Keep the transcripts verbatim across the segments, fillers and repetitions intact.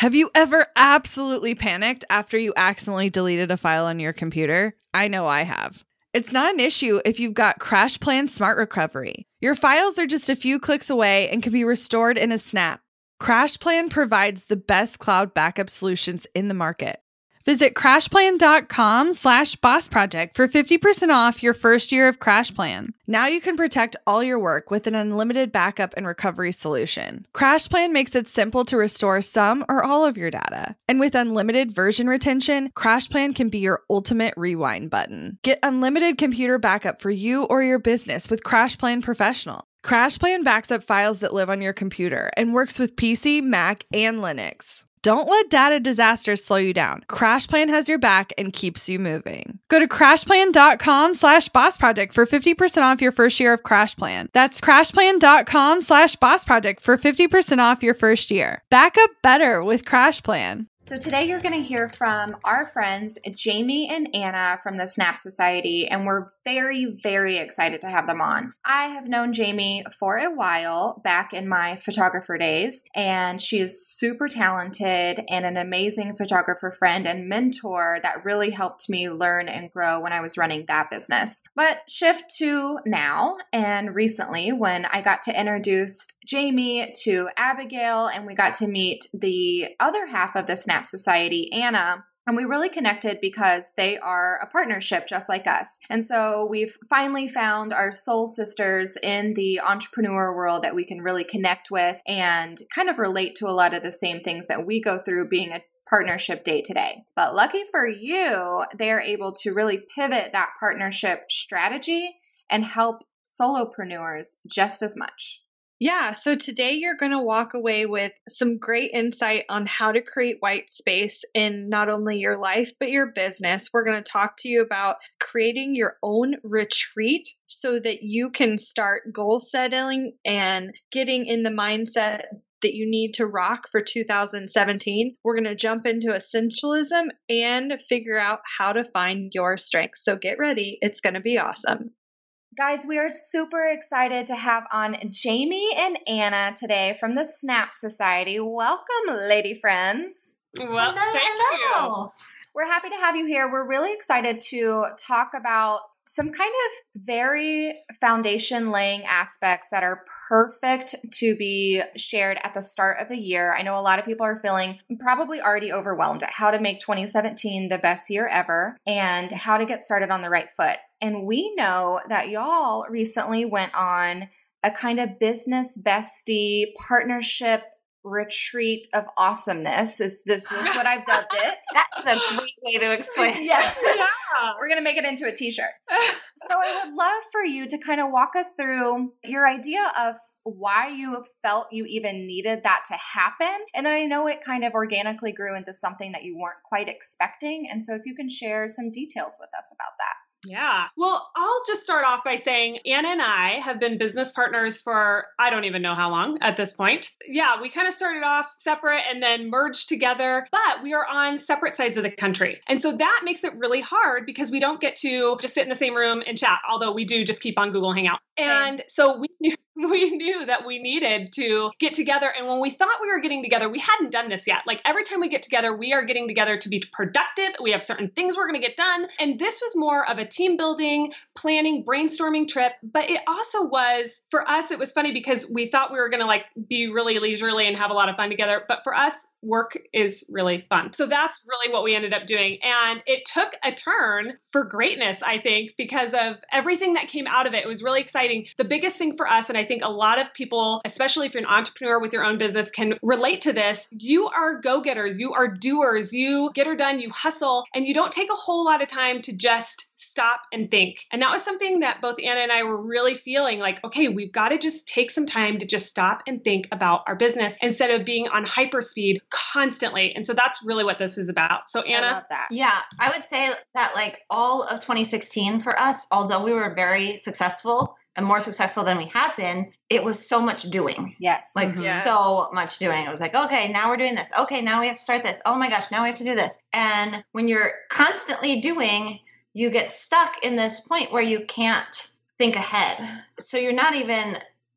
Have you ever absolutely panicked after you accidentally deleted a file on your computer? I know I have. It's not an issue if you've got CrashPlan Smart Recovery. Your files are just a few clicks away and can be restored in a snap. CrashPlan provides the best cloud backup solutions in the market. Visit crashplan.com slash boss project for fifty percent off your first year of CrashPlan. Now you can protect all your work with an unlimited backup and recovery solution. CrashPlan makes it simple to restore some or all of your data. And with unlimited version retention, CrashPlan can be your ultimate rewind button. Get unlimited computer backup for you or your business with CrashPlan Professional. CrashPlan backs up files that live on your computer and works with P C, Mac, and Linux. Don't let data disasters slow you down. CrashPlan has your back and keeps you moving. Go to crashplan.com slash boss project for fifty percent off your first year of CrashPlan. That's crashplan.com slash boss project for fifty percent off your first year. Back up better with CrashPlan. So today you're going to hear from our friends, Jamie and Anna from the Snap Society, and we're very, very excited to have them on. I have known Jamie for a while back in my photographer days, and she is super talented and an amazing photographer friend and mentor that really helped me learn and grow when I was running that business. But shift to now and recently when I got to introduce Jamie to Abigail and we got to meet the other half of the Snap Society, Anna. And we really connected because they are a partnership just like us. And so we've finally found our soul sisters in the entrepreneur world that we can really connect with and kind of relate to a lot of the same things that we go through being a partnership day to day. But lucky for you, they are able to really pivot that partnership strategy and help solopreneurs just as much. Yeah, so today you're going to walk away with some great insight on how to create white space in not only your life, but your business. We're going to talk to you about creating your own retreat so that you can start goal setting and getting in the mindset that you need to rock for two thousand seventeen. We're going to jump into essentialism and figure out how to find your strengths. So get ready. It's going to be awesome. Guys, we are super excited to have on Jamie and Anna today from the Snap Society. Welcome, lady friends. Well, hello, thank hello. you. We're happy to have you here. We're really excited to talk about some kind of very foundation laying aspects that are perfect to be shared at the start of the year. I know a lot of people are feeling probably already overwhelmed at how to make twenty seventeen the best year ever and how to get started on the right foot. And we know that y'all recently went on a kind of business bestie partnership retreat of awesomeness. Is this just what I've dubbed it? That's a great way to explain it. Yeah. Yeah. We're going to make it into a t-shirt. So I would love for you to kind of walk us through your idea of why you felt you even needed that to happen. And then I know it kind of organically grew into something that you weren't quite expecting. And so if you can share some details with us about that. Yeah. Well, I'll just start off by saying Anna and I have been business partners for, I don't even know how long at this point. Yeah, we kind of started off separate and then merged together, but we are on separate sides of the country. And so that makes it really hard because we don't get to just sit in the same room and chat, although we do just keep on Google Hangout. And so we knew, we knew that we needed to get together. And when we thought we were getting together, we hadn't done this yet. Like every time we get together, we are getting together to be productive. We have certain things we're going to get done. And this was more of a team building, planning, brainstorming trip. But it also was, for us, it was funny because we thought we were going to like be really leisurely and have a lot of fun together. But for us, work is really fun. So that's really what we ended up doing. And it took a turn for greatness, I think, because of everything that came out of it. It was really exciting. The biggest thing for us, and I think a lot of people, especially if you're an entrepreneur with your own business, can relate to this. You are go-getters. You are doers. You get her done. You hustle. And you don't take a whole lot of time to just stop and think. And that was something that both Anna and I were really feeling like, okay, we've got to just take some time to just stop and think about our business instead of being on hyperspeed constantly. And so that's really what this is about. So Anna. I love that. Yeah, I would say that like all of twenty sixteen for us, although we were very successful and more successful than we had been, it was so much doing. Yes. Like Yes. so much doing. It was like, okay, now we're doing this. Okay, now we have to start this. Oh my gosh, now we have to do this. And when you're constantly doing, you get stuck in this point where you can't think ahead. So you're not even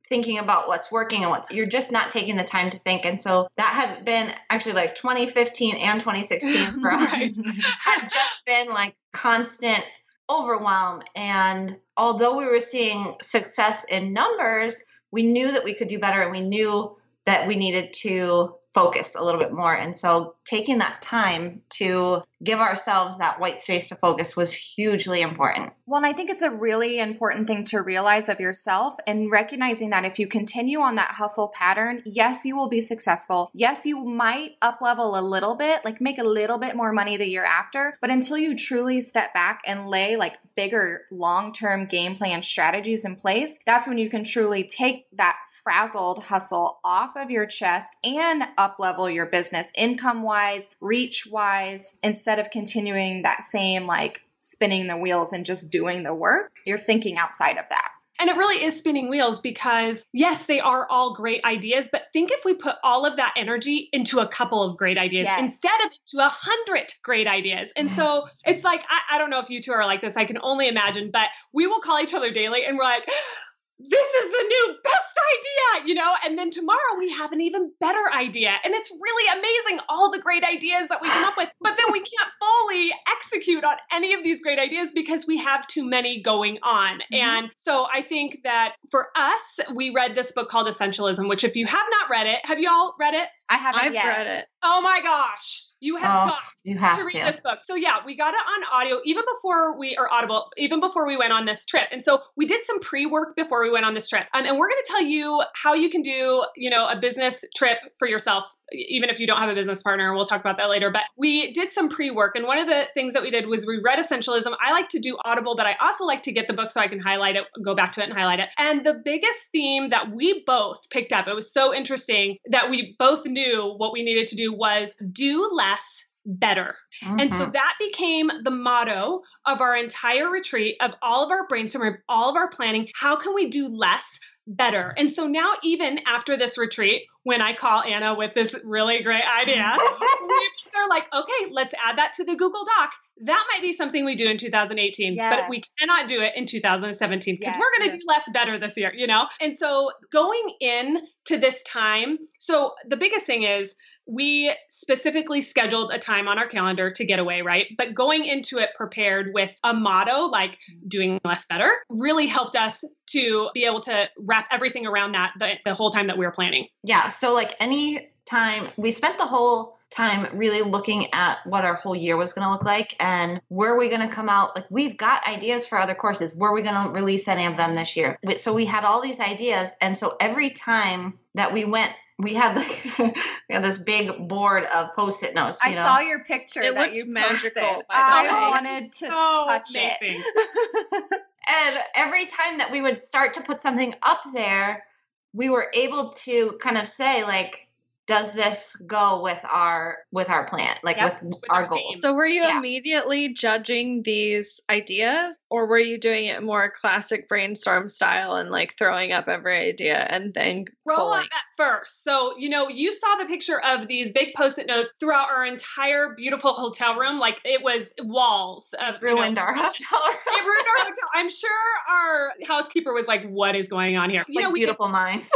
thinking about what's working and what's, you're just not taking the time to think. And so that had been actually like twenty fifteen and twenty sixteen for us had just been like constant overwhelm. And although we were seeing success in numbers, we knew that we could do better, and we knew that we needed to focus a little bit more. And so taking that time to give ourselves that white space to focus was hugely important. Well, and I think it's a really important thing to realize of yourself, and recognizing that if you continue on that hustle pattern, yes, you will be successful. Yes, you might up level a little bit, like make a little bit more money the year after. But until you truly step back and lay like bigger long-term game plan strategies in place, that's when you can truly take that frazzled hustle off of your chest and up level your business income wise, reach wise, instead of continuing that same like spinning the wheels and just doing the work. You're thinking outside of that. And it really is spinning wheels, because yes, they are all great ideas, but think if we put all of that energy into a couple of great ideas Yes. instead of into a hundred great ideas. And so it's like, I, I don't know if you two are like this, I can only imagine, but we will call each other daily and we're like, this is the new best idea, you know, and then tomorrow we have an even better idea. And it's really amazing, all the great ideas that we come up with, but then we can't fully execute on any of these great ideas because we have too many going on. Mm-hmm. And so I think that for us, we read this book called Essentialism, which if you have not read it, have you all read it? I haven't I've yet. read it. Oh my gosh. You have Oh, got you have to read to. this book. So yeah, we got it on audio even before we, or Audible, even before we went on this trip. And so we did some pre-work before we went on this trip. Um, and we're going to tell you how you can do, you know, a business trip for yourself, even if you don't have a business partner. We'll talk about that later. But we did some pre-work. And one of the things that we did was we read Essentialism. I like to do Audible, but I also like to get the book so I can highlight it, go back to it and highlight it. And the biggest theme that we both picked up, it was so interesting that we both knew what we needed to do was do less, better. Mm-hmm. And so that became the motto of our entire retreat, of all of our brainstorming, all of our planning. How can we do less, better? And so now, even after this retreat, when I call Anna with this really great idea, they're like, okay, let's add that to the Google Doc. That might be something we do in two thousand eighteen, Yes. but we cannot do it in two thousand seventeen because Yes. we're going to do less better this year, you know? And so going in to this time, so the biggest thing is we specifically scheduled a time on our calendar to get away, right? But going into it prepared with a motto like doing less better really helped us to be able to wrap everything around that the, the whole time that we were planning. Yeah. So like any time, we spent the whole time really looking at what our whole year was going to look like and where are we going to come out. Like we've got ideas for other courses. Were we going to release any of them this year? So we had all these ideas. And so every time that we went, we had like we had this big board of Post-it notes. You I know? saw your picture It that looks you magical, posted. by the I way. wanted to So touch amazing. it. And every time that we would start to put something up there, we were able to kind of say like, does this go with our with our plan, like Yep. with, With our our goals? theme. So were you Yeah. immediately judging these ideas, or were you doing it more classic brainstorm style and like throwing up every idea and then Roll pulling? up at first. So, you know, you saw the picture of these big Post-it notes throughout our entire beautiful hotel room. Like it was walls of you know, Ruined our hotel room. It ruined our hotel. I'm sure our housekeeper was like, what is going on here? You Like know, we did, beautiful minds.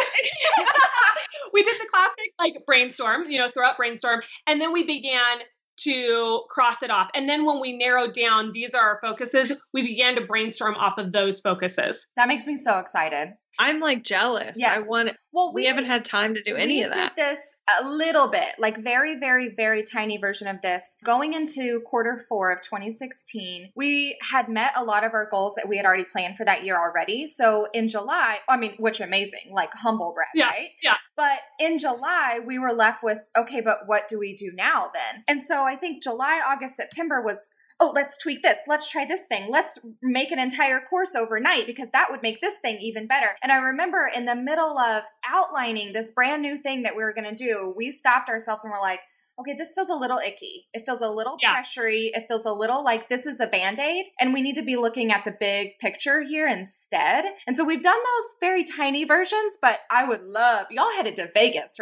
we did the classic like brainstorm, you know, throw out brainstorm. And then we began to cross it off. And then when we narrowed down, these are our focuses, we began to brainstorm off of those focuses. That makes me so excited. I'm like jealous. Yes. I want. Well, We, haven't had time to do any we of that. did this a little bit, like very, very, very tiny version of this. Going into quarter four of twenty sixteen, we had met a lot of our goals that we had already planned for that year already. So in July, I mean, which amazing, like humble brag, Yeah, right? yeah. But in July, we were left with, okay, but what do we do now then? And so I think July, August, September was, oh, let's tweak this. Let's try this thing. Let's make an entire course overnight because that would make this thing even better. And I remember in the middle of outlining this brand new thing that we were going to do, we stopped ourselves and we're like, okay, this feels a little icky. It feels a little Yeah. pressury. It feels a little like this is a Band-Aid and we need to be looking at the big picture here instead. And so we've done those very tiny versions, but I would love, y'all headed to Vegas, right?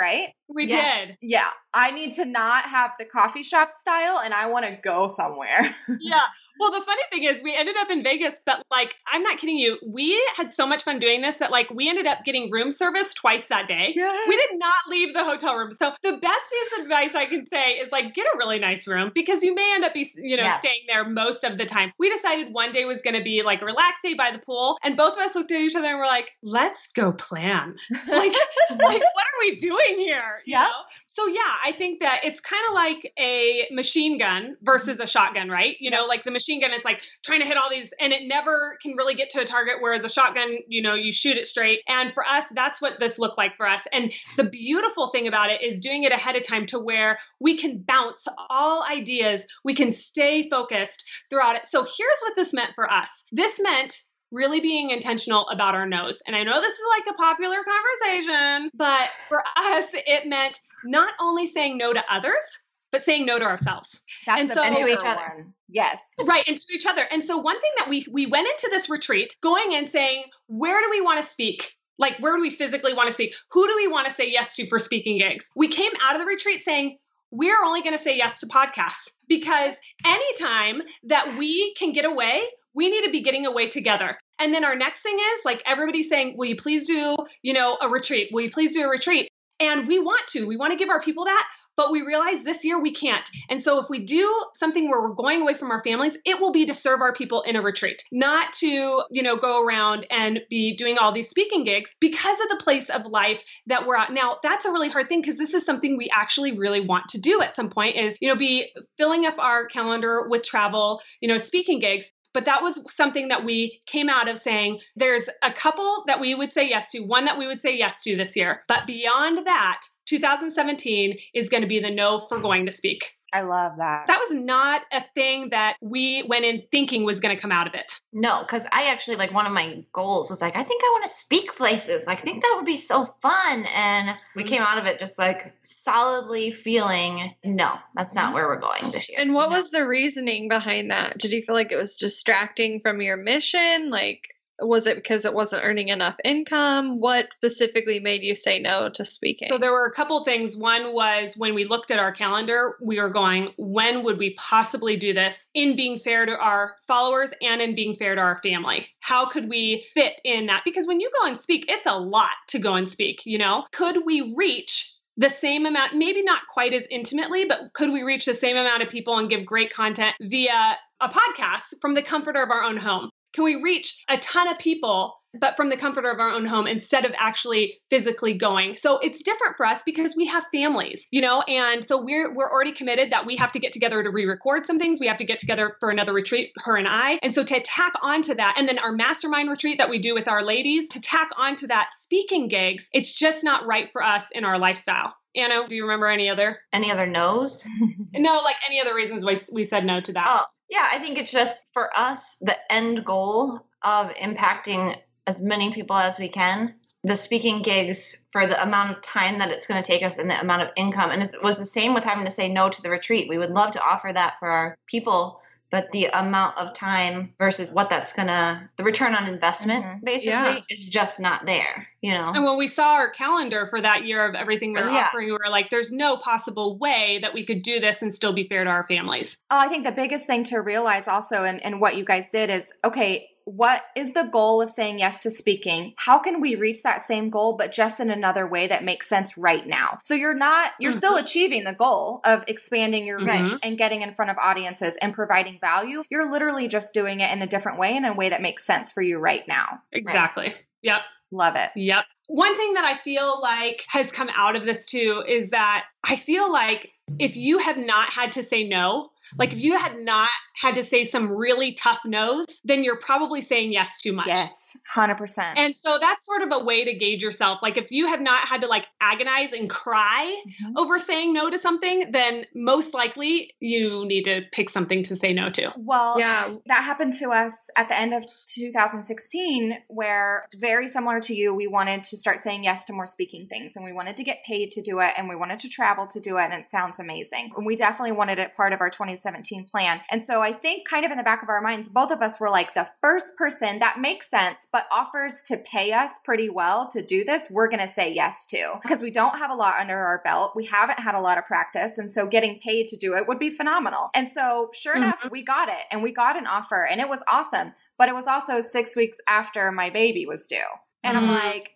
We Yeah. did. Yeah. I need to not have the coffee shop style and I want to go somewhere. Yeah. Well, the funny thing is we ended up in Vegas, but like, I'm not kidding you. We had so much fun doing this that like we ended up getting room service twice that day. Yes. We did not leave the hotel room. So the best piece of advice I can say is like, get a really nice room because you may end up be, you know, Yeah. staying there most of the time. We decided one day was going to be like a relax day by the pool. And both of us looked at each other and were like, let's go plan. Like, like what are we doing here? You Yeah. know? So yeah, I think that it's kind of like a machine gun versus a shotgun, right? You know, like the machine gun, it's like trying to hit all these and it never can really get to a target. Whereas a shotgun, you know, you shoot it straight. And for us, that's what this looked like for us. And the beautiful thing about it is doing it ahead of time to where we can bounce all ideas. We can stay focused throughout it. So here's what this meant for us. This meant really being intentional about our no's. And I know this is like a popular conversation, but for us, it meant not only saying no to others, but saying no to ourselves. That's And the so- And to bigger each other. one. Yes. Right, and to each other. And so one thing that we we went into this retreat going and saying, where do we want to speak? Like, where do we physically want to speak? Who do we want to say yes to for speaking gigs? We came out of the retreat saying, we're only going to say yes to podcasts because anytime that we can get away, we need to be getting away together. And then our next thing is like everybody saying, will you please do, you know, a retreat? Will you please do a retreat? And we want to, we want to give our people that, but we realize this year we can't. And so if we do something where we're going away from our families, it will be to serve our people in a retreat, not to, you know, go around and be doing all these speaking gigs because of the place of life that we're at. Now, that's a really hard thing because this is something we actually really want to do at some point is, you know, be filling up our calendar with travel, you know, speaking gigs. But that was something that we came out of saying, there's a couple that we would say yes to, one that we would say yes to this year. But beyond that, two thousand seventeen is going to be the no for going to speak. I love that. That was not a thing that we went in thinking was going to come out of it. No, because I actually, like, one of my goals was like, I think I want to speak places. Like, I think that would be so fun. And we came out of it just like solidly feeling, no, that's not where we're going this year. And what No. was the reasoning behind that? Did you feel like it was distracting from your mission? Like, was it because it wasn't earning enough income? What specifically made you say no to speaking? So there were a couple things. One was when we looked at our calendar, we were going, when would we possibly do this in being fair to our followers and in being fair to our family? How could we fit in that? Because when you go and speak, it's a lot to go and speak, you know? Could we reach the same amount, maybe not quite as intimately, but could we reach the same amount of people and give great content via a podcast from the comfort of our own home? Can we reach a ton of people, but from the comfort of our own home instead of actually physically going? So it's different for us because we have families, you know, and so we're we're already committed that we have to get together to re-record some things. We have to get together for another retreat, her and I. And so to tack onto that, and then our mastermind retreat that we do with our ladies, to tack onto that speaking gigs, it's just not right for us in our lifestyle. Anna, do you remember any other? Any other no's? No, like any other reasons why we said no to that? Oh, yeah, I think it's just for us, the end goal of impacting as many people as we can, the speaking gigs for the amount of time that it's going to take us and the amount of income. And it was the same with having to say no to the retreat. We would love to offer that for our people, but the amount of time versus what that's going to, the return on investment, Mhm. basically, Yeah. is just not there, you know? And when we saw our calendar for that year of everything we were Yeah. offering, we were like, there's no possible way that we could do this and still be fair to our families. Oh, I think the biggest thing to realize also, and, and what you guys did is, okay, what is the goal of saying yes to speaking? How can we reach that same goal, but just in another way that makes sense right now? So you're not, you're Mhm. still achieving the goal of expanding your reach Mhm. and getting in front of audiences and providing value. You're literally just doing it in a different way, in a way that makes sense for you right now. Exactly. Yep. Love it. Yep. One thing that I feel like has come out of this too is that I feel like if you have not had to say no, like if you had not had to say some really tough no's, then you're probably saying yes too much. Yes, one hundred percent. And so that's sort of a way to gauge yourself. Like if you have not had to like agonize and cry Mhm. over saying no to something, then most likely you need to pick something to say no to. Well, yeah. that happened to us at the end of two thousand sixteen, where very similar to you, we wanted to start saying yes to more speaking things, and we wanted to get paid to do it, and we wanted to travel to do it, and it sounds amazing. And we definitely wanted it part of our twenty twenty seventeen plan. And so I think kind of in the back of our minds, both of us were like, the first person that makes sense, but offers to pay us pretty well to do this, we're going to say yes to, because we don't have a lot under our belt. We haven't had a lot of practice. And so getting paid to do it would be phenomenal. And so sure mm-hmm. enough, we got it and we got an offer and it was awesome. But it was also six weeks after my baby was due. And I'm like,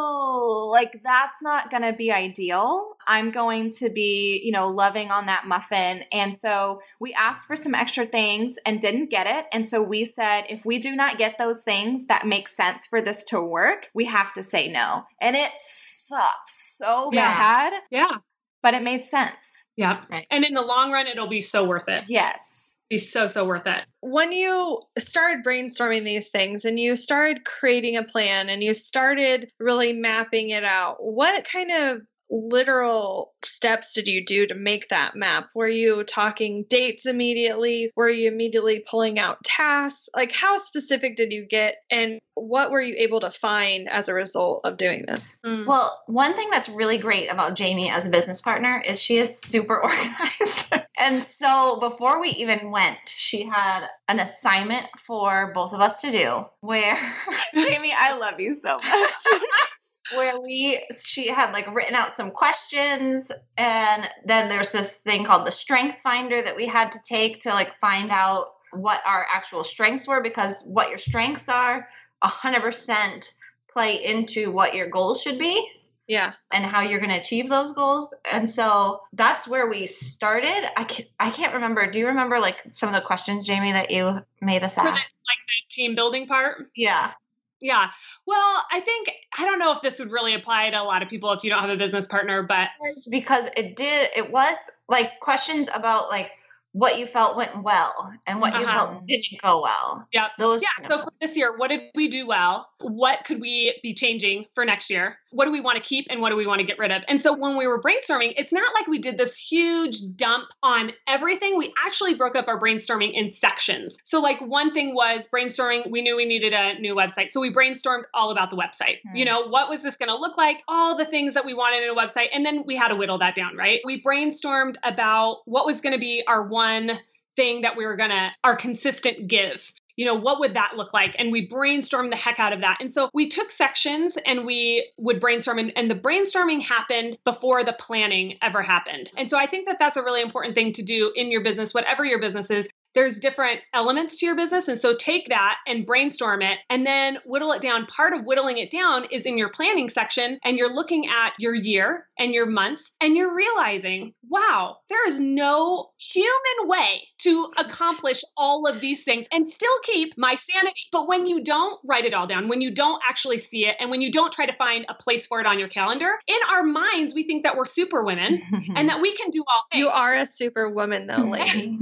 oh, like that's not going to be ideal. I'm going to be, you know, loving on that muffin. And so we asked for some extra things and didn't get it. And so we said, if we do not get those things that make sense for this to work, we have to say no. And it sucked so yeah. bad. Yeah. But it made sense. Yeah. Right. And in the long run, it'll be so worth it. Yes. Be so, so worth it. When you started brainstorming these things and you started creating a plan and you started really mapping it out, what kind of literal steps did you do to make that map? Were you talking dates immediately? Were you immediately pulling out tasks? Like how specific did you get and what were you able to find as a result of doing this? Mm. Well, one thing that's really great about Jamie as a business partner is she is super organized. And so before we even went, she had an assignment for both of us to do where Jamie, I love you so much. Where we, she had like written out some questions, and then there's this thing called the Strength Finder that we had to take to like find out what our actual strengths were, because what your strengths are one hundred percent play into what your goals should be. Yeah. And how you're going to achieve those goals. And so that's where we started. I can't, I can't remember. Do you remember like some of the questions, Jamie, that you made us ask? Like the team building part? Yeah. Yeah. Well, I think, I don't know if this would really apply to a lot of people if you don't have a business partner, but. Because it did, it was like questions about like what you felt went well and what uh-huh. you felt didn't go well. Yep. Those yeah. So for this year, what did we do well? What could we be changing for next year? What do we want to keep and what do we want to get rid of? And so when we were brainstorming, it's not like we did this huge dump on everything. We actually broke up our brainstorming in sections. So like one thing was brainstorming. We knew we needed a new website. So we brainstormed all about the website. Hmm. You know, what was this going to look like? All the things that we wanted in a website. And then we had to whittle that down, right? We brainstormed about what was going to be our one thing that we were going to, our consistent give. You know, what would that look like? And we brainstormed the heck out of that. And so we took sections and we would brainstorm, and, and the brainstorming happened before the planning ever happened. And so I think that that's a really important thing to do in your business, whatever your business is. There's different elements to your business. And so take that and brainstorm it and then whittle it down. Part of whittling it down is in your planning section, and you're looking at your year and your months, and you're realizing, wow, there is no human way to accomplish all of these things and still keep my sanity. But when you don't write it all down, when you don't actually see it, and when you don't try to find a place for it on your calendar, in our minds, we think that we're super women and that we can do all things. You are a super woman though, lady.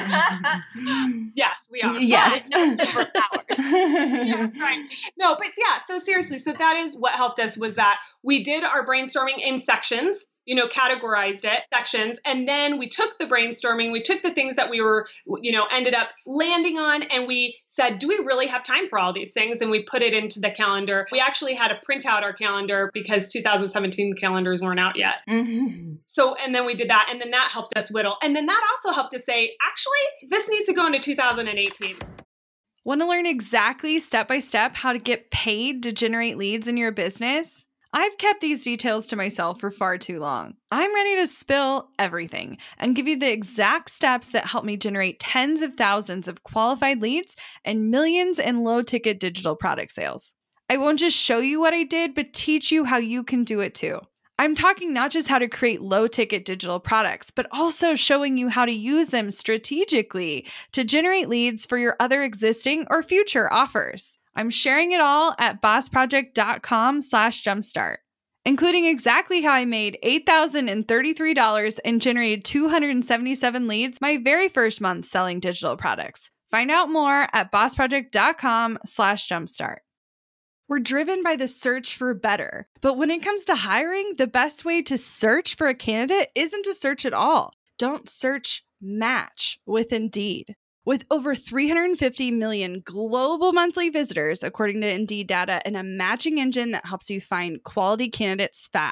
Yes, we are. Yes. No superpowers. Yeah, right. No, but yeah, so seriously, so that is what helped us, was that we did our brainstorming in sections, you know, categorized it, sections, and then we took the brainstorming, we took the things that we were, you know, ended up landing on, and we said, do we really have time for all these things? And we put it into the calendar. We actually had to print out our calendar because two thousand seventeen calendars weren't out yet. Mm-hmm. So, and then we did that, and then that helped us whittle. And then that also helped us say, actually, this needs to go into two thousand eighteen. Want to learn exactly step by step how to get paid to generate leads in your business? I've kept these details to myself for far too long. I'm ready to spill everything and give you the exact steps that help me generate tens of thousands of qualified leads and millions in low-ticket digital product sales. I won't just show you what I did, but teach you how you can do it too. I'm talking not just how to create low-ticket digital products, but also showing you how to use them strategically to generate leads for your other existing or future offers. I'm sharing it all at bossproject.com slash jumpstart, including exactly how I made eight thousand thirty-three dollars and generated two hundred seventy-seven leads my very first month selling digital products. Find out more at bossproject.com slash jumpstart. We're driven by the search for better, but when it comes to hiring, the best way to search for a candidate isn't to search at all. Don't search, match with Indeed. With over three hundred fifty million global monthly visitors, according to Indeed data, and a matching engine that helps you find quality candidates fast.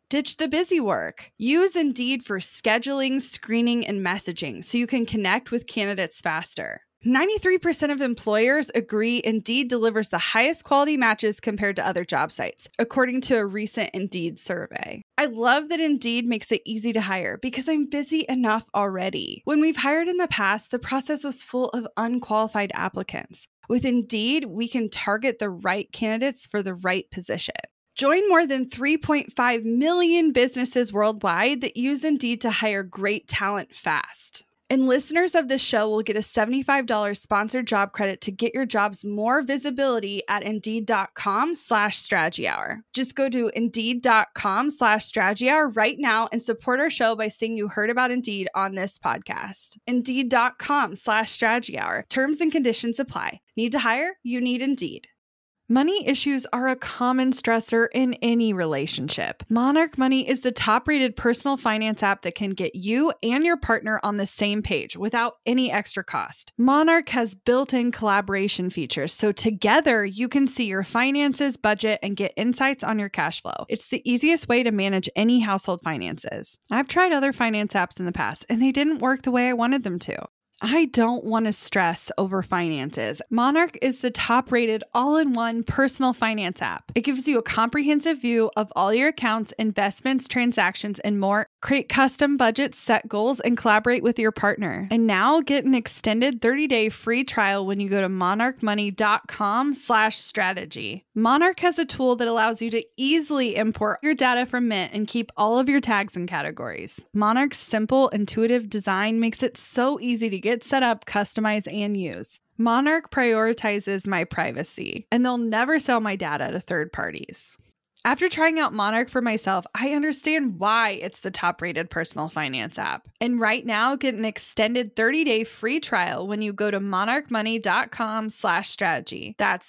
Ditch the busy work. Use Indeed for scheduling, screening, and messaging so you can connect with candidates faster. ninety-three percent of employers agree Indeed delivers the highest quality matches compared to other job sites, according to a recent Indeed survey. I love that Indeed makes it easy to hire because I'm busy enough already. When we've hired in the past, the process was full of unqualified applicants. With Indeed, we can target the right candidates for the right position. Join more than three point five million businesses worldwide that use Indeed to hire great talent fast. And listeners of this show will get a seventy-five dollars sponsored job credit to get your jobs more visibility at Indeed.com slash Strategy Hour. Just go to Indeed.com slash Strategy Hour right now and support our show by saying you heard about Indeed on this podcast. Indeed.com slash Strategy Hour. Terms and conditions apply. Need to hire? You need Indeed. Money issues are a common stressor in any relationship. Monarch Money is the top-rated personal finance app that can get you and your partner on the same page without any extra cost. Monarch has built-in collaboration features, so together you can see your finances, budget, and get insights on your cash flow. It's the easiest way to manage any household finances. I've tried other finance apps in the past, and they didn't work the way I wanted them to. I don't want to stress over finances. Monarch is the top-rated all-in-one personal finance app. It gives you a comprehensive view of all your accounts, investments, transactions, and more. Create custom budgets, set goals, and collaborate with your partner. And now get an extended thirty-day free trial when you go to monarchmoney.com slash strategy. Monarch has a tool that allows you to easily import your data from Mint and keep all of your tags and categories. Monarch's simple, intuitive design makes it so easy to get set up, customize, and use. Monarch prioritizes my privacy, and they'll never sell my data to third parties. After trying out Monarch for myself, I understand why it's the top-rated personal finance app. And right now, get an extended thirty-day free trial when you go to monarchmoney.com slash strategy. That's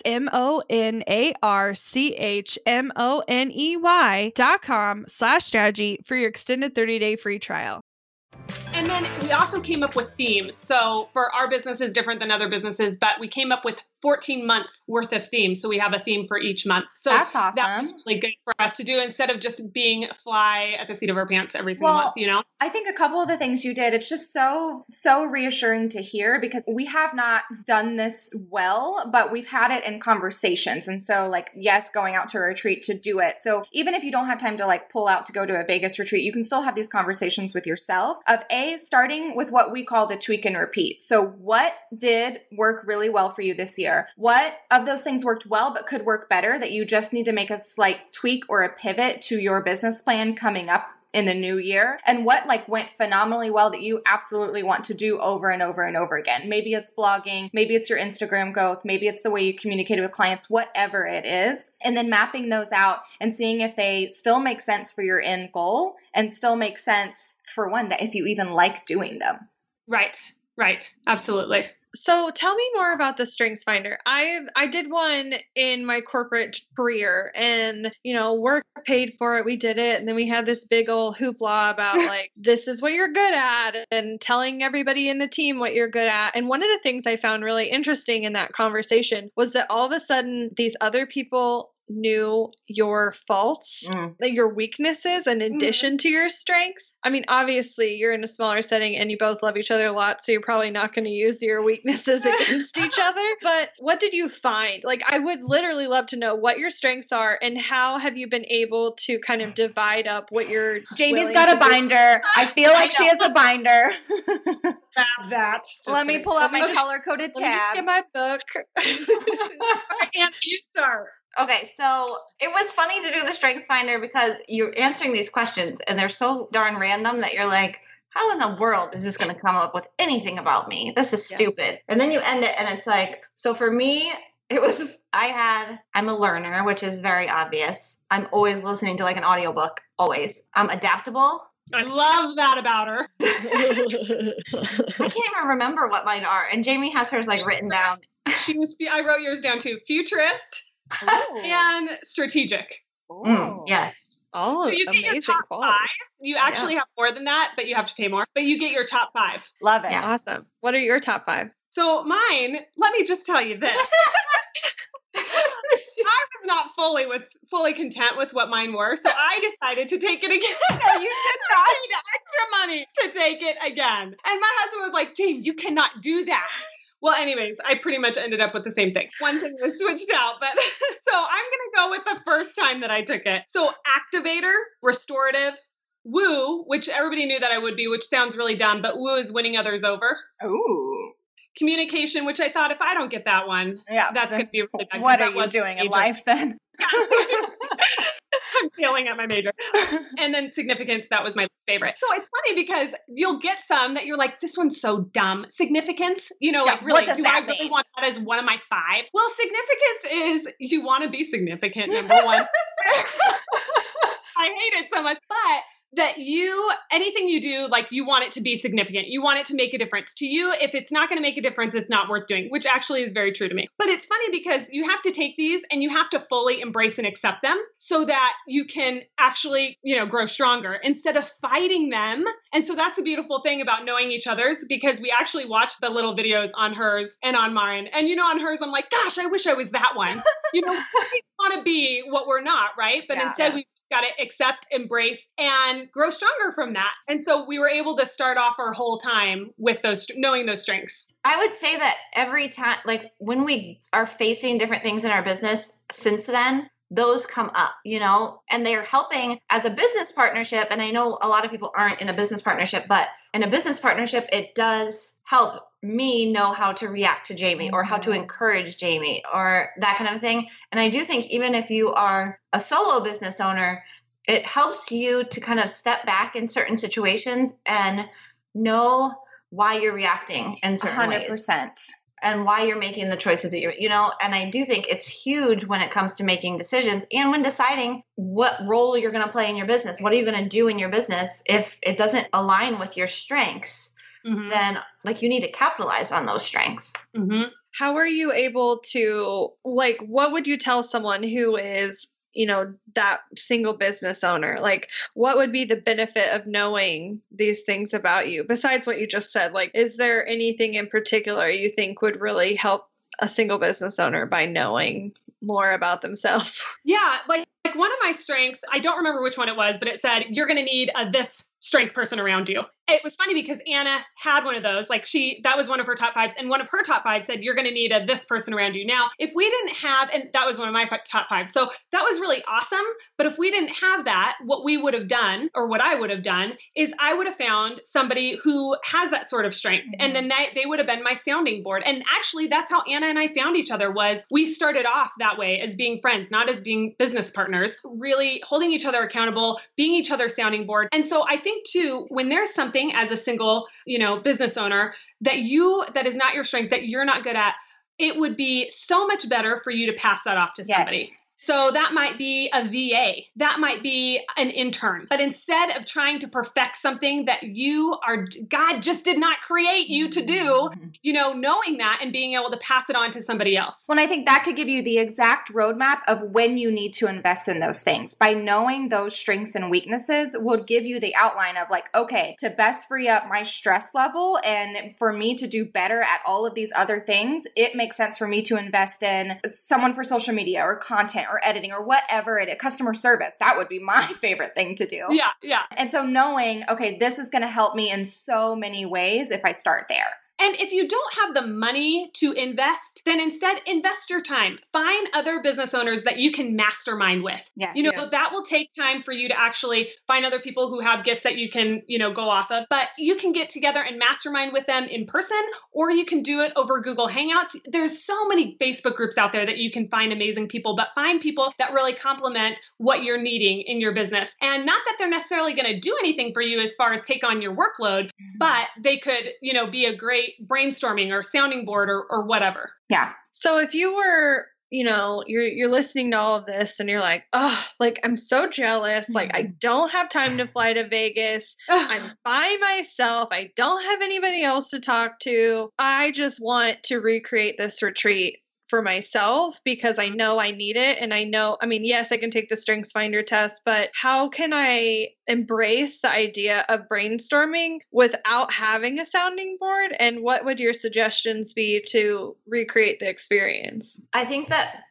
M-O-N-A-R-C-H-M-O-N-E-Y dot com slash strategy for your extended thirty-day free trial. And then we also came up with themes. So for our business is different than other businesses, but we came up with fourteen months worth of themes. So we have a theme for each month. So that's awesome. That was really good for us to do instead of just being fly at the seat of our pants every single well, month, you know? I think a couple of the things you did, it's just so, so reassuring to hear because we have not done this well, but we've had it in conversations. And so like, yes, going out to a retreat to do it. So even if you don't have time to like pull out to go to a Vegas retreat, you can still have these conversations with yourself of A, starting with what we call the tweak and repeat. So what did work really well for you this year? What of those things worked well, but could work better that you just need to make a slight tweak or a pivot to your business plan coming up in the new year? And what like went phenomenally well that you absolutely want to do over and over and over again? Maybe it's blogging, maybe it's your Instagram growth, maybe it's the way you communicated with clients, whatever it is. And then mapping those out and seeing if they still make sense for your end goal and still make sense for one, that if you even like doing them. Right, right. Absolutely. So tell me more about the Strengths Finder. I I did one in my corporate career and, you know, work paid for it. We did it. And then we had this big old hoopla about like, this is what you're good at and telling everybody in the team what you're good at. And one of the things I found really interesting in that conversation was that all of a sudden these other people knew your faults, mm. like your weaknesses in addition mm. to your strengths. I mean, obviously you're in a smaller setting and you both love each other a lot, so you're probably not going to use your weaknesses against each other. But what did you find? Like, I would literally love to know what your strengths are and how have you been able to kind of divide up what you're Jamie's got a binder. Do. I feel like I she has a binder. Grab that. Let me pull out my color-coded tabs. Let me just get my book. And you start. Okay, so it was funny to do the Strengths Finder because you're answering these questions and they're so darn random that you're like, how in the world is this going to come up with anything about me? This is stupid. Yeah. And then you end it and it's like, so for me, it was, I had, I'm a learner, which is very obvious. I'm always listening to like an audiobook, always. I'm adaptable. I love that about her. I can't even remember what mine are. And Jamie has hers like written down. She was, I wrote yours down too. Futurist. And strategic. Mm, yes. Oh, so you get your top quality. five. You actually yeah. have more than that, but you have to pay more. But you get your top five. Love it. Yeah. Awesome. What are your top five? So mine, let me just tell you this. I not fully with fully content with what mine were. So I decided to take it again. No, you did not. I paid extra money to take it again. And my husband was like, James, you cannot do that. Well, anyways, I pretty much ended up with the same thing. One thing was switched out, but so I'm going to go with the first time that I took it. So activator, restorative, woo, which everybody knew that I would be, which sounds really dumb, but woo is winning others over. Ooh. Communication, which I thought if I don't get that one, yeah, that's going to be really bad. What are you doing in life then? I'm failing at my major. And then significance, that was my favorite. So it's funny because you'll get some that you're like, this one's so dumb. Significance, you know, yeah, like really, do I that really mean? want that as one of my five? Well, significance is you want to be significant, number one. I hate it so much, but that you, anything you do, like you want it to be significant. You want it to make a difference to you. If it's not going to make a difference, it's not worth doing, which actually is very true to me. But it's funny because you have to take these and you have to fully embrace and accept them so that you can actually, you know, grow stronger instead of fighting them. And so that's a beautiful thing about knowing each other's, because we actually watched the little videos on hers and on mine. And, you know, on hers, I'm like, gosh, I wish I was that one. You know, we want to be what we're not, right? But Yeah, instead yeah. we got to accept, embrace, and grow stronger from that. And so we were able to start off our whole time with those, knowing those strengths. I would say that every time, like when we are facing different things in our business since then, those come up, you know, and they're helping as a business partnership. And I know a lot of people aren't in a business partnership, but in a business partnership, it does help me know how to react to Jamie or how to encourage Jamie or that kind of thing. And I do think even if you are a solo business owner, it helps you to kind of step back in certain situations and know why you're reacting in certain one hundred ways percent. and why you're making the choices that you're, you know, and I do think it's huge when it comes to making decisions and when deciding what role you're going to play in your business. What are you going to do in your business if it doesn't align with your strengths? Mm-hmm. Then like you need to capitalize on those strengths. Mm-hmm. How are you able to, like, what would you tell someone who is, you know, that single business owner? Like, what would be the benefit of knowing these things about you besides what you just said? Like, is there anything in particular you think would really help a single business owner by knowing more about themselves? Yeah, like, like one of my strengths, I don't remember which one it was, but it said, you're going to need a this strength person around you. It was funny because Anna had one of those, like she, that was one of her top fives. And one of her top five said, you're going to need a this person around you. Now, if we didn't have, and that was one of my top five. So that was really awesome. But if we didn't have that, what we would have done, or what I would have done, is I would have found somebody who has that sort of strength. Mm-hmm. And then they, they would have been my sounding board. And actually that's how Anna and I found each other. Was we started off that way as being friends, not as being business partners, really holding each other accountable, being each other's sounding board. And so I think too, when there's something as a single, you know, business owner that you, that is not your strength, that you're not good at, it would be so much better for you to pass that off to somebody. Yes. So that might be a V A, that might be an intern. But instead of trying to perfect something that you are, God just did not create you to do, you know, knowing that and being able to pass it on to somebody else. Well, I think that could give you the exact roadmap of when you need to invest in those things. By knowing those strengths and weaknesses will give you the outline of like, okay, to best free up my stress level and for me to do better at all of these other things, it makes sense for me to invest in someone for social media or content or editing or whatever it is, customer service. That would be my favorite thing to do. Yeah, yeah. And so knowing, okay, this is going to help me in so many ways if I start there. And if you don't have the money to invest, then instead invest your time. Find other business owners that you can mastermind with. Yes, you know, yeah. that will take time for you to actually find other people who have gifts that you can, you know, go off of. But you can get together and mastermind with them in person, or you can do it over Google Hangouts. There's so many Facebook groups out there that you can find amazing people, but find people that really complement what you're needing in your business. And not that they're necessarily going to do anything for you as far as take on your workload, mm-hmm. but they could, you know, be a great brainstorming or sounding board or, or whatever. Yeah. So if you were, you know, you're you're listening to all of this and you're like, oh, like I'm so jealous. Like I don't have time to fly to Vegas. I'm by myself. I don't have anybody else to talk to. I just want to recreate this retreat for myself because I know I need it. And I know, I mean, yes, I can take the Strengths Finder test, but how can I embrace the idea of brainstorming without having a sounding board? And what would your suggestions be to recreate the experience? I think that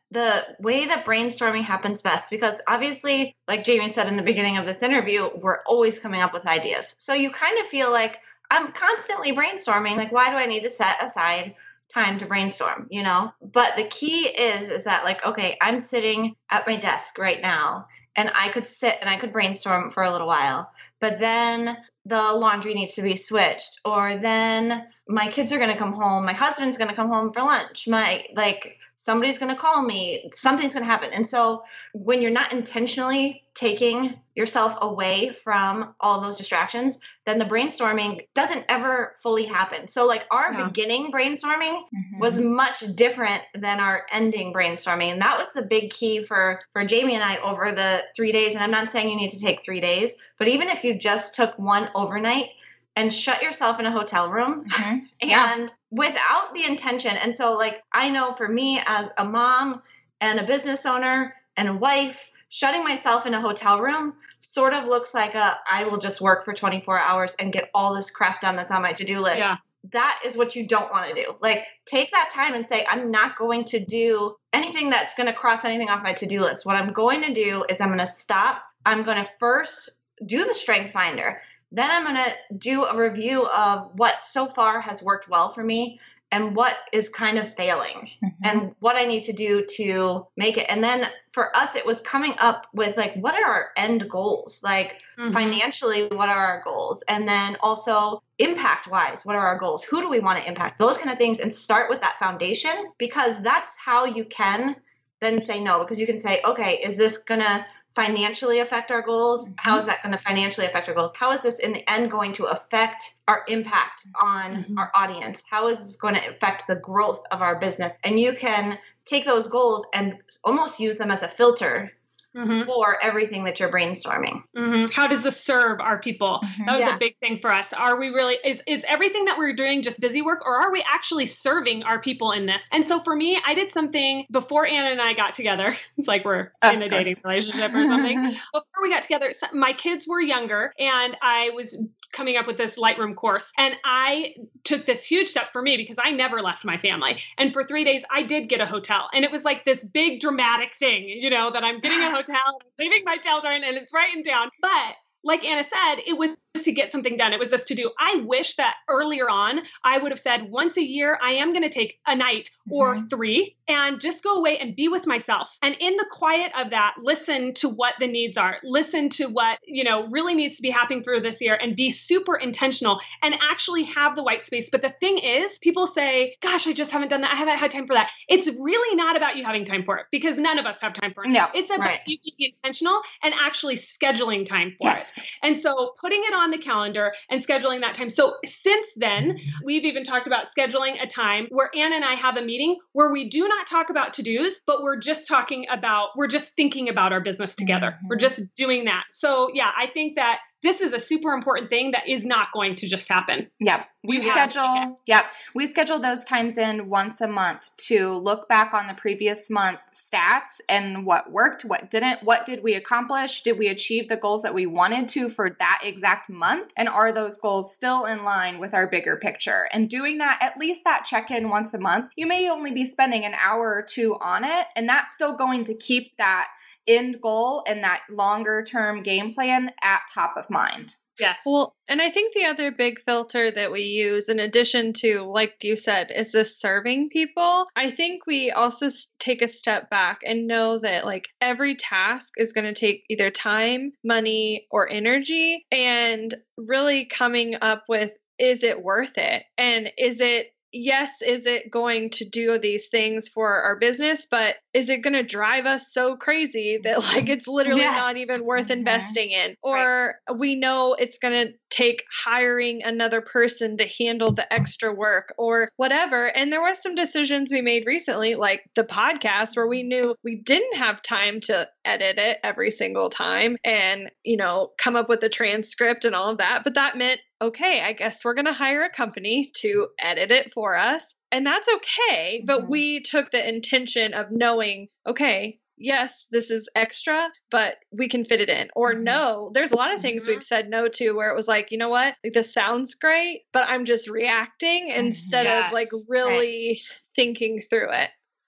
the way that brainstorming happens best, because obviously, like Jamie said in the beginning of this interview, we're always coming up with ideas. So you kind of feel like I'm constantly brainstorming. Like, why do I need to set aside time to brainstorm, you know? But the key is, is that like, okay, I'm sitting at my desk right now and I could sit and I could brainstorm for a little while, but then the laundry needs to be switched, or then my kids are going to come home. My husband's going to come home for lunch. My, like, somebody's going to call me. Something's going to happen. And so when you're not intentionally taking yourself away from all those distractions, then the brainstorming doesn't ever fully happen. So like our yeah. beginning brainstorming mm-hmm. was much different than our ending brainstorming. And that was the big key for, for Jamie and I over the three days. And I'm not saying you need to take three days, but even if you just took one overnight and shut yourself in a hotel room mm-hmm. and yeah. without the intention. And so like, I know for me as a mom and a business owner and a wife, shutting myself in a hotel room sort of looks like a, I will just work for twenty-four hours and get all this crap done that's on my to-do list. Yeah. That is what you don't want to do. Like, take that time and say, I'm not going to do anything that's going to cross anything off my to-do list. What I'm going to do is I'm going to stop. I'm going to first do the Strength Finder. Then I'm going to do a review of what so far has worked well for me and what is kind of failing mm-hmm. and what I need to do to make it. And then for us, it was coming up with like, what are our end goals? Like mm-hmm. financially, what are our goals? And then also impact wise, what are our goals? Who do we want to impact? Those kind of things. And start with that foundation, because that's how you can then say no, because you can say, okay, is this going to financially affect our goals? How is that going to financially affect our goals? How is this in the end going to affect our impact on mm-hmm. our audience? How is this going to affect the growth of our business? And you can take those goals and almost use them as a filter mm-hmm. for everything that you're brainstorming. Mm-hmm. How does this serve our people? Mm-hmm. That was yeah. a big thing for us. Are we really, is, is everything that we're doing just busy work, or are we actually serving our people in this? And so for me, I did something before Anna and I got together. It's like we're of in a course. dating relationship or something. Before we got together, my kids were younger and I was coming up with this Lightroom course. And I took this huge step for me because I never left my family. And for three days, I did get a hotel. And it was like this big dramatic thing, you know, that I'm getting a hotel, leaving my children, and it's writing down. But like Anna said, it was to get something done. It was this to do. I wish that earlier on, I would have said once a year, I am going to take a night or mm-hmm. three and just go away and be with myself. And in the quiet of that, listen to what the needs are, listen to what, you know, really needs to be happening for this year, and be super intentional and actually have the white space. But the thing is, people say, gosh, I just haven't done that. I haven't had time for that. It's really not about you having time for it, because none of us have time for it. No, it's about right. you being intentional and actually scheduling time for yes. it. And so putting it on the calendar and scheduling that time. So since then, we've even talked about scheduling a time where Anna and I have a meeting where we do not talk about to-dos, but we're just talking about, we're just thinking about our business together. Mm-hmm. We're just doing that. So yeah, I think that this is a super important thing that is not going to just happen. Yep. We schedule, yep. We schedule those times in once a month to look back on the previous month stats and what worked, what didn't, what did we accomplish? Did we achieve the goals that we wanted to for that exact month? And are those goals still in line with our bigger picture? And doing that, at least that check-in once a month, you may only be spending an hour or two on it, and that's still going to keep that end goal and that longer term game plan at top of mind. Yes. Well, and I think the other big filter that we use, in addition to, like you said, is this serving people. I think we also take a step back and know that like every task is going to take either time, money, or energy, and really coming up with, is it worth it? And is it Yes, is it going to do these things for our business, but is it going to drive us so crazy that like it's literally yes. not even worth mm-hmm. investing in? Or right. we know it's going to take hiring another person to handle the extra work or whatever. And there were some decisions we made recently, like the podcast, where we knew we didn't have time to edit it every single time and, you know, come up with a transcript and all of that. But that meant, okay, I guess we're going to hire a company to edit it for us. And that's okay. Mm-hmm. But we took the intention of knowing, okay, yes, this is extra, but we can fit it in. Or mm-hmm. no, there's a lot of things mm-hmm. we've said no to where it was like, you know what, like this sounds great, but I'm just reacting instead yes. of like really right. thinking through it.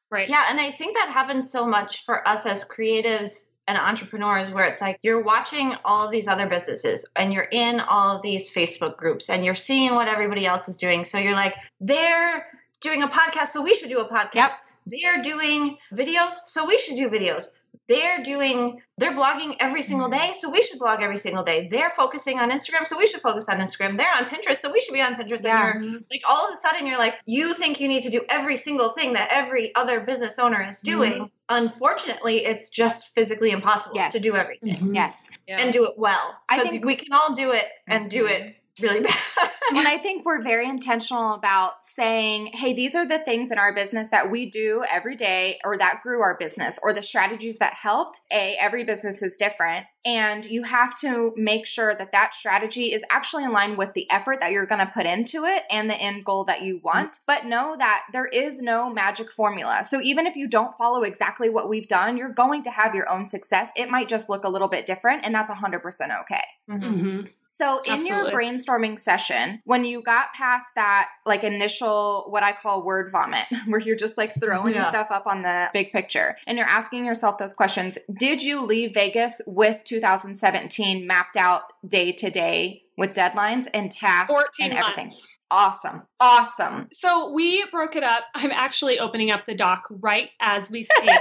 Right. Yeah. And I think that happens so much for us as creatives and entrepreneurs, where it's like you're watching all of these other businesses and you're in all of these Facebook groups and you're seeing what everybody else is doing. So you're like, they're doing a podcast, so we should do a podcast. Yep. They're doing videos, so we should do videos. They're doing, they're blogging every single day, so we should blog every single day. They're focusing on Instagram, so we should focus on Instagram. They're on Pinterest, so we should be on Pinterest. Yeah. And you're like, all of a sudden, you're like, you think you need to do every single thing that every other business owner is doing. Mm-hmm. Unfortunately, it's just physically impossible Yes. to do everything Mm-hmm. Yes. Yeah. and do it well. I Because think- we can all do it and Mm-hmm. do it really bad. And I think we're very intentional about saying, hey, these are the things in our business that we do every day or that grew our business or the strategies that helped. A, every business is different. And you have to make sure that that strategy is actually in line with the effort that you're going to put into it and the end goal that you want. Mm-hmm. But know that there is no magic formula. So even if you don't follow exactly what we've done, you're going to have your own success. It might just look a little bit different, and that's one hundred percent okay. Mm-hmm. Mm-hmm. So in Absolutely. your brainstorming session, when you got past that like initial, what I call word vomit, where you're just like throwing Yeah. stuff up on the big picture and you're asking yourself those questions, did you leave Vegas with two thousand seventeen mapped out day to day with deadlines and tasks fourteen and everything? months. Awesome. Awesome. So we broke it up. I'm actually opening up the doc right as we speak.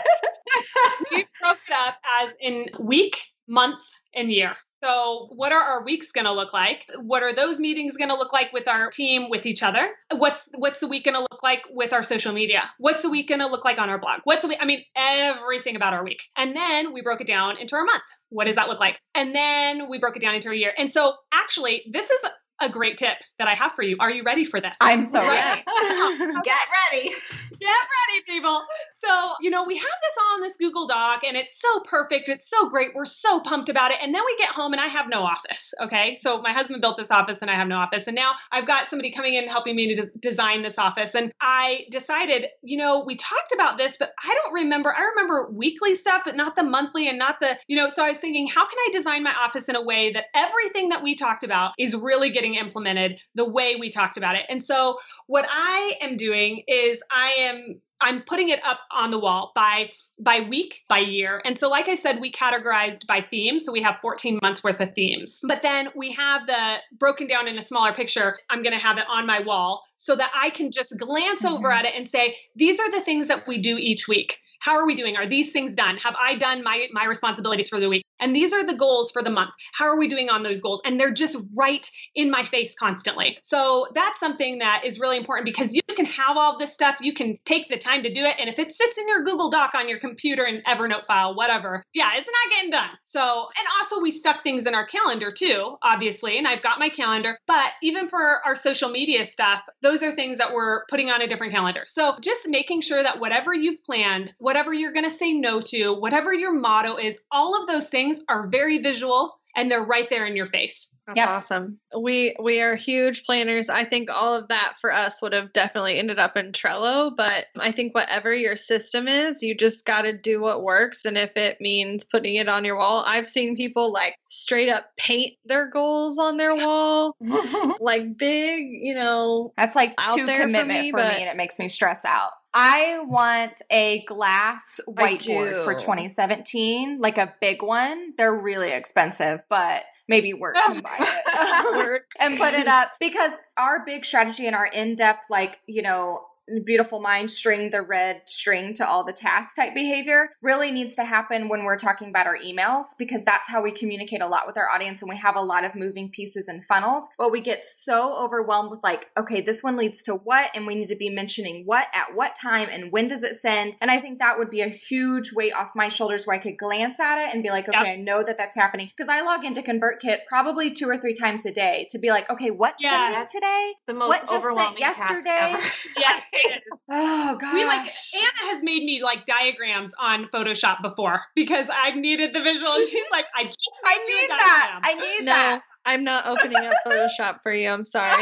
We broke it up as in week, month, and year. So what are our weeks going to look like? What are those meetings going to look like with our team, with each other? What's what's the week going to look like with our social media? What's the week going to look like on our blog? What's the week? I mean, everything about our week. And then we broke it down into our month. What does that look like? And then we broke it down into a year. And so actually, this is a great tip that I have for you. Are you ready for this? I'm so Right. ready. Get ready. Get ready, people. So, you know, we have this all in this Google Doc and it's so perfect. It's so great. We're so pumped about it. And then we get home and I have no office. Okay. So my husband built this office and I have no office. And now I've got somebody coming in and helping me to des- design this office. And I decided, you know, we talked about this, but I don't remember. I remember weekly stuff, but not the monthly and not the, you know, so I was thinking, how can I design my office in a way that everything that we talked about is really getting implemented the way we talked about it? And so what I am doing is I am I'm putting it up on the wall by by week, by year. And so like I said, we categorized by theme. So we have fourteen months worth of themes. But then we have the broken down in a smaller picture. I'm going to have it on my wall so that I can just glance mm-hmm. over at it and say, these are the things that we do each week. How are we doing? Are these things done? Have I done my, my responsibilities for the week? And these are the goals for the month. How are we doing on those goals? And they're just right in my face constantly. So that's something that is really important because you can have all this stuff. You can take the time to do it. And if it sits in your Google Doc on your computer and Evernote file, whatever, yeah, it's not getting done. So, and also we stuck things in our calendar too, obviously. And I've got my calendar, but even for our social media stuff, those are things that we're putting on a different calendar. So just making sure that whatever you've planned, whatever you're going to say no to, whatever your motto is, all of those things are very visual and they're right there in your face. That's Yep. awesome. We we are huge planners. I think all of that for us would have definitely ended up in Trello, but I think whatever your system is, you just got to do what works. And if it means putting it on your wall, I've seen people like straight up paint their goals on their wall, like big, you know. That's like out too there for commitment me, for me, but- and it makes me stress out. I want a glass whiteboard do. for twenty seventeen, like a big one. They're really expensive, but maybe work can buy it Work. and put it up because our big strategy and our in-depth, like, you know, beautiful mind string the red string to all the task type behavior really needs to happen when we're talking about our emails, because that's how we communicate a lot with our audience and we have a lot of moving pieces and funnels. But we get so overwhelmed with like, okay, this one leads to what, and we need to be mentioning what at what time and when does it send. And I think that would be a huge weight off my shoulders where I could glance at it and be like, okay, Yep. I know that that's happening, because I log into ConvertKit probably two or three times a day to be like, okay, what's Yeah. sending today? The most What just sent overwhelming yesterday? task ever. Yes, it is. Oh gosh. We like Anna has made me like diagrams on Photoshop before because I've needed the visual, and she's like, I just I made you a need that. diagram. I need No, that. I'm not opening up Photoshop for you. I'm sorry.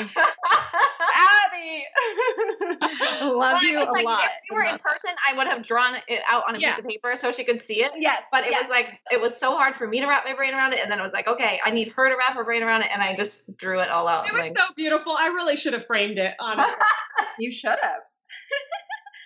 Abby. I love Well, you it's a like, lot. if we were in person, I would have drawn it out on a Yeah. piece of paper so she could see it. Yes. But it yes. was like, it was so hard for me to wrap my brain around it. And then it was like, okay, I need her to wrap her brain around it. And I just drew it all out. It was Like, so beautiful. I really should have framed it, honestly. You should have.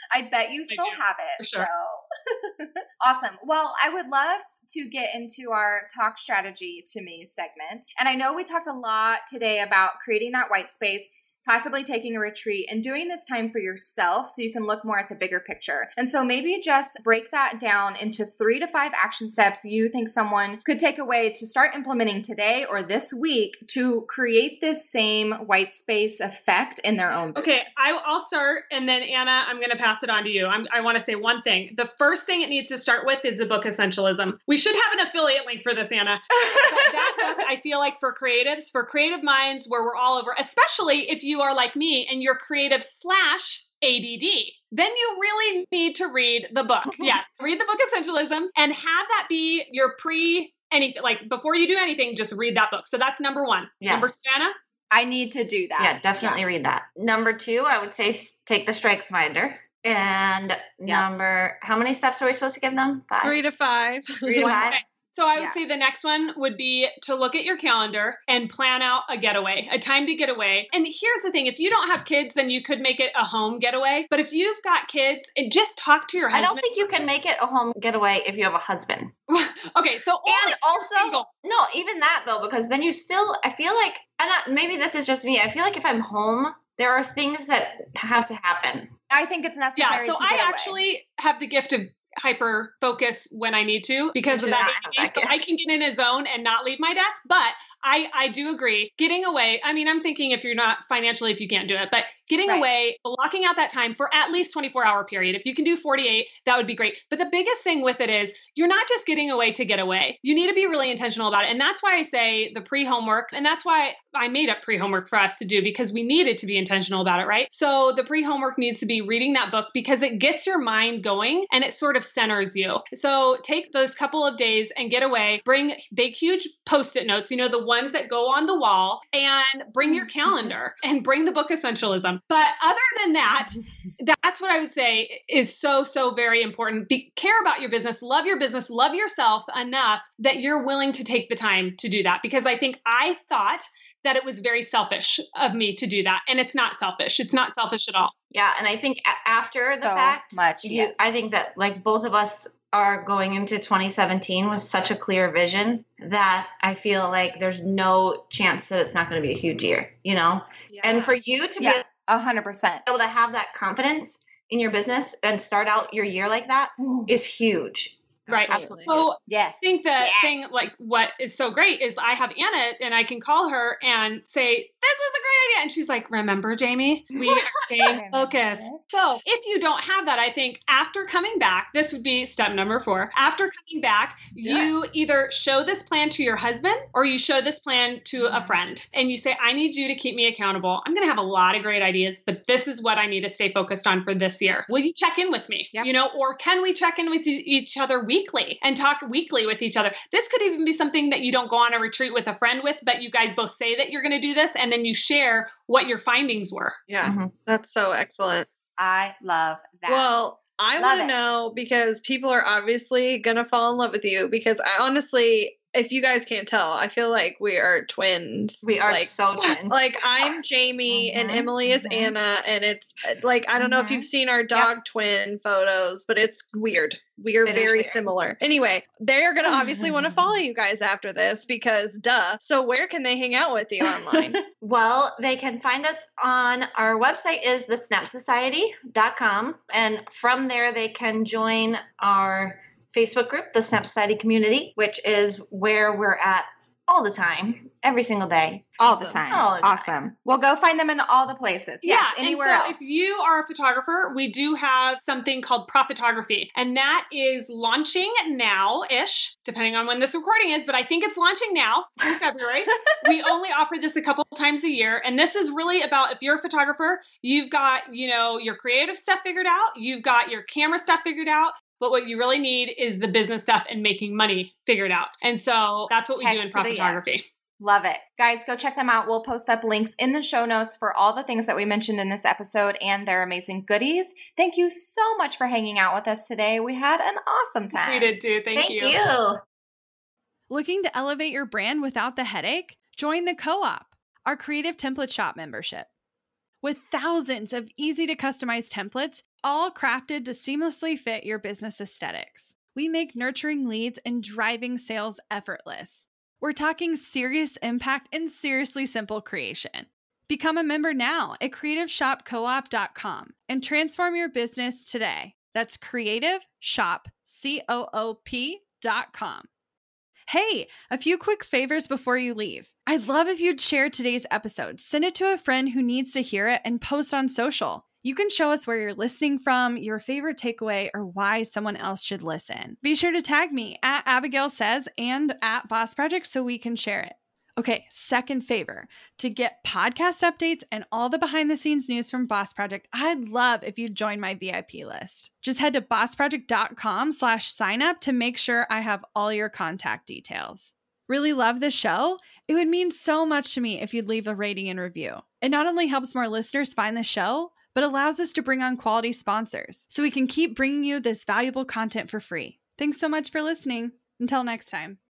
I bet you still have it. For sure. So awesome. Well, I would love to get into our talk strategy to me segment. And I know we talked a lot today about creating that white space, possibly taking a retreat and doing this time for yourself so you can look more at the bigger picture. And so maybe just break that down into three to five action steps you think someone could take away to start implementing today or this week to create this same white space effect in their own business. Okay, I, I'll start, and then Anna, I'm going to pass it on to you. I'm, I want to say one thing. The first thing it needs to start with is the book Essentialism. We should have an affiliate link for this, Anna. But that book, I feel like for creatives, for creative minds where we're all over, especially if you are like me and you're creative slash A D D, then you really need to read the book. Yes, read the book Essentialism and have that be your pre anything, like before you do anything, just read that book. So that's number one. Yes. Number two, Anna? I need to do that. Yeah, definitely yeah. read that. Number two, I would say take the Strength Finder. And yeah. number, how many steps are we supposed to give them? Five? Three to five. Three to five. So I would Yeah. say the next one would be to look at your calendar and plan out a getaway, a time to get away. And here's the thing, if you don't have kids, then you could make it a home getaway. But if you've got kids, and just talk to your I husband. don't think you can make it a home getaway if you have a husband. Okay, so only And if you're also, single. no, even that though, because then you still, I feel like, and I, maybe this is just me, I feel like if I'm home, there are things that have to happen. I think it's necessary Yeah, so to I get away. actually have the gift of hyper focus when I need to because of Yeah, that. I have that So I gift. can get in a zone and not leave my desk. But I, I do agree. Getting away, I mean, I'm thinking if you're not financially, if you can't do it, but getting Right. away, blocking out that time for at least twenty-four hour period. If you can do forty-eight, that would be great. But the biggest thing with it is you're not just getting away to get away. You need to be really intentional about it. And that's why I say the pre-homework. And that's why I made up pre-homework for us to do because we needed to be intentional about it, right? So the pre-homework needs to be reading that book because it gets your mind going and it sort of centers you. So take those couple of days and get away, bring big, huge post-it notes, you know, the ones that go on the wall, and bring your calendar and bring the book Essentialism. But other than that, that's what I would say is so, so very important. Be, care about your business, love your business, love yourself enough that you're willing to take the time to do that. Because I think I thought that it was very selfish of me to do that. And it's not selfish. It's not selfish at all. Yeah, and I think a- after the So fact, much, you- yes. I think that like both of us are going into twenty seventeen with such a clear vision that I feel like there's no chance that it's not going to be a huge year, you know? Yeah. And for you to Yeah, be a hundred percent. able to have that confidence in your business and start out your year like that is huge. Right. Absolutely. So Yes. I think that Yes. saying like what is so great is I have Anna and I can call her and say, this is a great idea. And she's like, remember, Jamie, we are staying Remember focused. this. So if you don't have that, I think after coming back, this would be step number four. After coming back, Do you either show this plan to your husband or you show this plan to a friend and you say, I need you to keep me accountable. I'm going to have a lot of great ideas, but this is what I need to stay focused on for this year. Will you check in with me? Yep. You know, or can we check in with e- each other weekly and talk weekly with each other? This could even be something that you don't go on a retreat with a friend with, but you guys both say that you're going to do this and then you share what your findings were. Yeah, Mhm. that's so excellent. I love that. Well, I Love want it. to know because people are obviously going to fall in love with you because I honestly, if you guys can't tell, I feel like we are twins. We are like, so twins. like I'm Jamie and Mhm, Emily is mhm. Anna, and it's like I don't know if Mhm. you've seen our dog twin photos, but it's weird. We are It is very weird. similar. Anyway, they're gonna obviously want to follow you guys after this because duh. So where can they hang out with you online? Well, they can find us on our website is the snap society dot com. And from there, they can join our Facebook group, the Snap Society Community, which is where we're at all the time, every single day. all the Awesome. time. All the time. Awesome. Well, go find them in all the places. Yes, yeah, anywhere and so else. if you are a photographer, we do have something called Profitography, and that is launching now-ish, depending on when this recording is, but I think it's launching now in February. We only offer this a couple times a year, and this is really about if you're a photographer, you've got, you know, your creative stuff figured out, you've got your camera stuff figured out, but what you really need is the business stuff and making money figured out. And so that's what we Heck do in to the Profitography. yes. Love it. Guys, go check them out. We'll post up links in the show notes for all the things that we mentioned in this episode and their amazing goodies. Thank you so much for hanging out with us today. We had an awesome time. We did too. Thank, Thank you. Looking to elevate your brand without the headache? Join the Co-op, our creative template shop membership. with thousands of easy to customize templates, all crafted to seamlessly fit your business aesthetics. We make nurturing leads and driving sales effortless. We're talking serious impact and seriously simple creation. Become a member now at creative shop co op dot com and transform your business today. That's creative shop co op dot com. Hey, a few quick favors before you leave. I'd love if you'd share today's episode, send it to a friend who needs to hear it, and post on social. You can show us where you're listening from, your favorite takeaway, or why someone else should listen. Be sure to tag me at Abigail Says and at Boss Project so we can share it. Okay, second favor. To get podcast updates and all the behind the scenes news from Boss Project, I'd love if you'd join my V I P list. Just head to bossproject.com slash sign up to make sure I have all your contact details. Really love the show? It would mean so much to me if you'd leave a rating and review. It not only helps more listeners find the show, but allows us to bring on quality sponsors so we can keep bringing you this valuable content for free. Thanks so much for listening. Until next time.